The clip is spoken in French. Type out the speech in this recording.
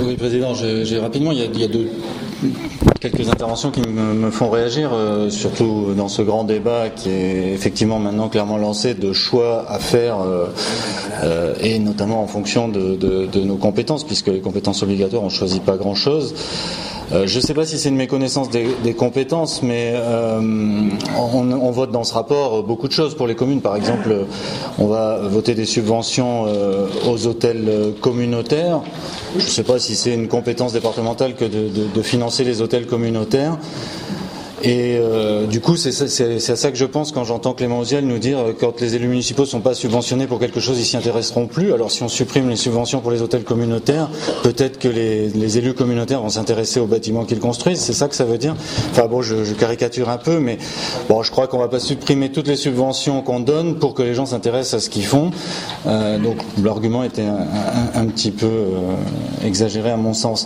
Oui, Président, j'ai rapidement, il y a quelques interventions qui me font réagir, surtout dans ce grand débat qui est effectivement maintenant clairement lancé de choix à faire, et notamment en fonction de nos compétences, puisque les compétences obligatoires, on ne choisit pas grand-chose. Je ne sais pas si c'est une méconnaissance des compétences, mais on vote dans ce rapport beaucoup de choses pour les communes. Par exemple, on va voter des subventions aux hôtels communautaires. Je ne sais pas si c'est une compétence départementale que de financer les hôtels communautaires. Et du coup, c'est à ça que je pense quand j'entends Clément Osiel nous dire quand les élus municipaux ne sont pas subventionnés pour quelque chose, ils s'y intéresseront plus. Alors si on supprime les subventions pour les hôtels communautaires, peut-être que les élus communautaires vont s'intéresser aux bâtiments qu'ils construisent. C'est ça que ça veut dire. Enfin bon, je caricature un peu, mais bon, je crois qu'on va pas supprimer toutes les subventions qu'on donne pour que les gens s'intéressent à ce qu'ils font. Donc l'argument était un petit peu exagéré à mon sens.